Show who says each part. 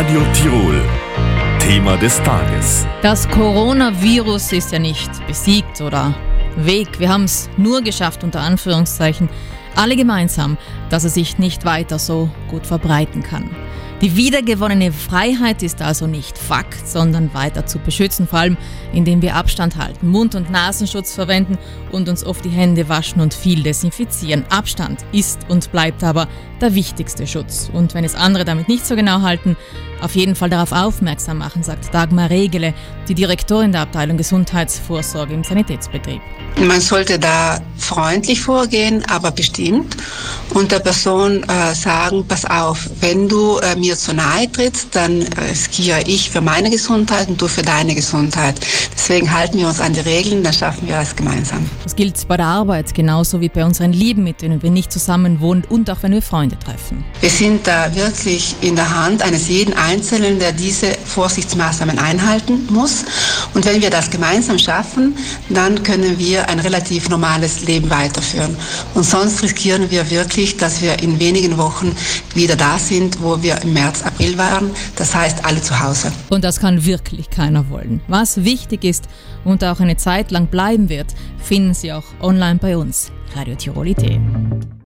Speaker 1: Radio Tirol. Thema des Tages.
Speaker 2: Das Coronavirus ist ja nicht besiegt oder weg. Wir haben es nur geschafft, unter Anführungszeichen, alle gemeinsam, dass es sich nicht weiter so gut verbreiten kann. Die wiedergewonnene Freiheit ist also nicht Fakt, sondern weiter zu beschützen, vor allem indem wir Abstand halten, Mund- und Nasenschutz verwenden und uns oft die Hände waschen und viel desinfizieren. Abstand ist und bleibt aber der wichtigste Schutz. Und wenn es andere damit nicht so genau halten, auf jeden Fall darauf aufmerksam machen, sagt Dagmar Regele, die Direktorin der Abteilung Gesundheitsvorsorge im Sanitätsbetrieb.
Speaker 3: Man sollte da freundlich vorgehen, aber bestimmt und der Person sagen, pass auf, wenn du mir zu nahe trittst, dann riskiere ich für meine Gesundheit und du für deine Gesundheit. Deswegen halten wir uns an die Regeln, dann schaffen wir es gemeinsam.
Speaker 2: Das gilt bei der Arbeit genauso wie bei unseren Lieben, mit denen wir nicht zusammen wohnen und auch wenn wir Freunde treffen.
Speaker 3: Wir sind da wirklich in der Hand eines jeden Einzelnen, der diese Vorsichtsmaßnahmen einhalten muss. Und wenn wir das gemeinsam schaffen, dann können wir ein relativ normales Leben weiterführen. Und sonst riskieren wir wirklich, dass wir in wenigen Wochen wieder da sind, wo wir im März, April waren. Das heißt, alle zu Hause.
Speaker 2: Und das kann wirklich keiner wollen. Was wichtig ist und auch eine Zeit lang bleiben wird, finden Sie auch online bei uns. Radio Tirol.at.